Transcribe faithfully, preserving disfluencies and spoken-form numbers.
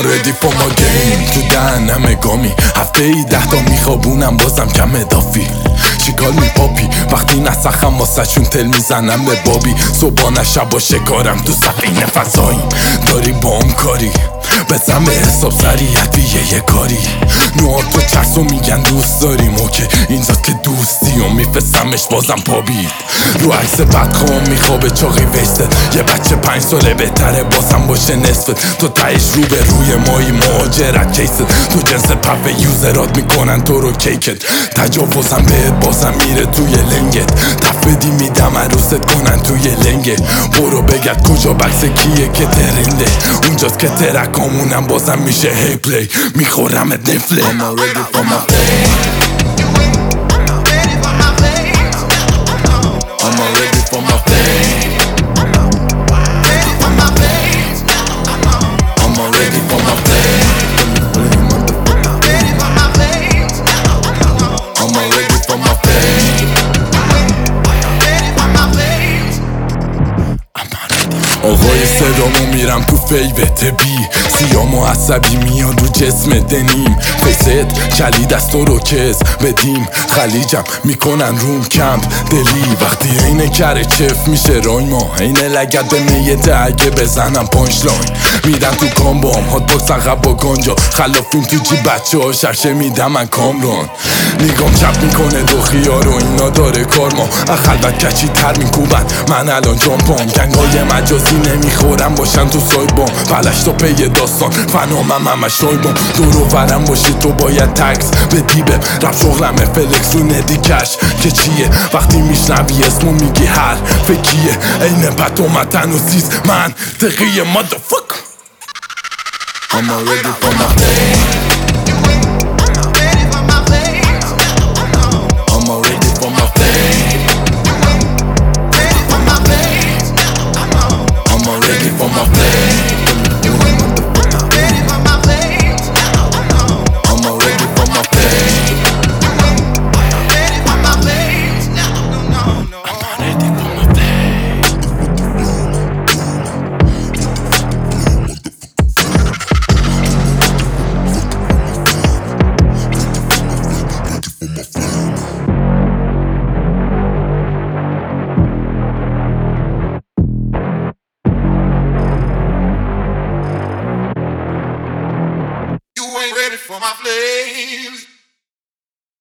ready for my game. تو دهنم گامی هفته ای ده تا میخوابونم بازم کم اضافی. شکال می پاپی وقتی نسخم واسه چون تل میزنم به بابی. صبحانه شب و شکارم تو سفینه فضاییم. داری با هم کاری بزن به حساب سریعت بیه یه کاری. نوع تو چرسو میگن دوست داریم اوکی اینجا که دوستی و میفستمش بازم پابید. رو عکس بدخوام میخوابه چاقی ویستد. یه بچه پنج ساله بهتره بازم باشه نصفت. تو تایش رو به روی مایی مهاجرت کیست. تو جنس پف یوزرات میکنن تو رو کیکت. تجاوزم بهت بازم میره توی لنگت. تفدی میدم عروست کنن توی لنگت. برو بگرد کجا بکس کیه که ترنده. اونجاست که ترکامونم بازم میشه هی پلی. میخورمت نفله. I'm not ready for my fame. I'm not ready for my fame. I'm not ready for my fame. I'm not ready for my fame. آقای صدامو میرم تو فیوت بی. سیام و عصبی میاد رو جسم دنیم. فیست کلید از تو رو کز بدیم. خلیجم میکنن روم کمپ دلی. وقتی اینه کره چف میشه رای ما. اینه لگت به میته اگه بزنم پانچ لاین. میدن تو کامبام هات باکس عقب با گانجا. خلافیم تو جی بچه ها شرشه میدم من کامران. نگام چپ میکنه دو خیار و اینا داره کار ما. اخلوت کچی تر میکوبن من الان جامپام. گنگای مجازی نمیخورم باشن تو ساید بام. پلش تا پی داستان فنامم همه شای بام. دورو ورم باشی تو باید تکس بدی به رب شغلمه فلکس رو ندی کش. که چیه وقتی میشنوی اسمو میگی هر فکیه. اینه پت اومدن و زیز من دقیه motherfucker. I'm not ready for my fame.